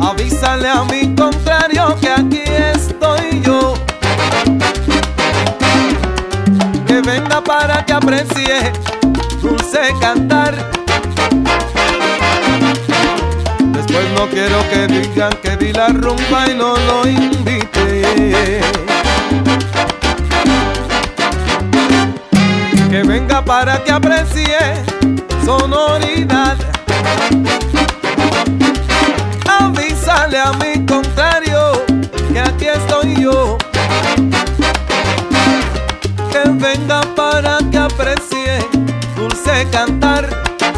Avísale a mi contrario que aquí estoy yo, que venga para que aprecie dulce cantar. Después no quiero que digan que vi la rumba y no lo invité. Que venga para que aprecie sonoridad. Avísale a mi contrario que aquí estoy yo, que venga para que aprecie dulce cantar.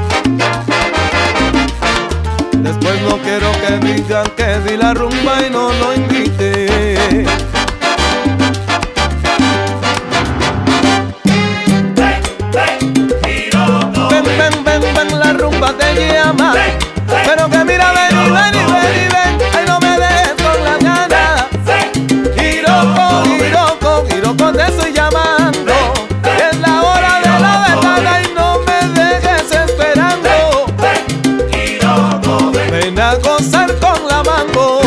Después no quiero que digan que di la rumba y no lo invité. Ven, ven, ven, ven, la rumba te llama. Pero que mira, ven y ven y ven y ven. Ay, no me dejes con la gana. Iroko, Iroko, Iroko te estoy llamando. Es la hora de la verdad y no me dejes esperando. Ven a gozar con la mango.